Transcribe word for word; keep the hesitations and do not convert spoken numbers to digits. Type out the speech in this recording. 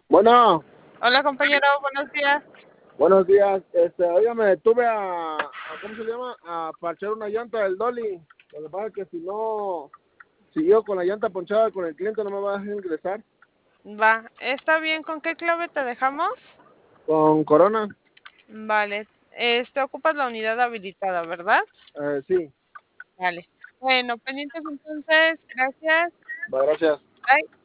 Bueno, Hola compañero, buenos días. buenos días. Este, oiga, me detuve a, a- ¿cómo se llama? A parchar una llanta del Dolly. Lo que pasa es que si no siguió con la llanta ponchada con el cliente no me va a dejar ingresar Va, ¿está bien? ¿Con qué clave te dejamos? con Corona. Vale, este ocupas la unidad habilitada, ¿verdad? Eh, sí, Vale. Bueno, pendientes entonces, gracias. va, gracias. Bye.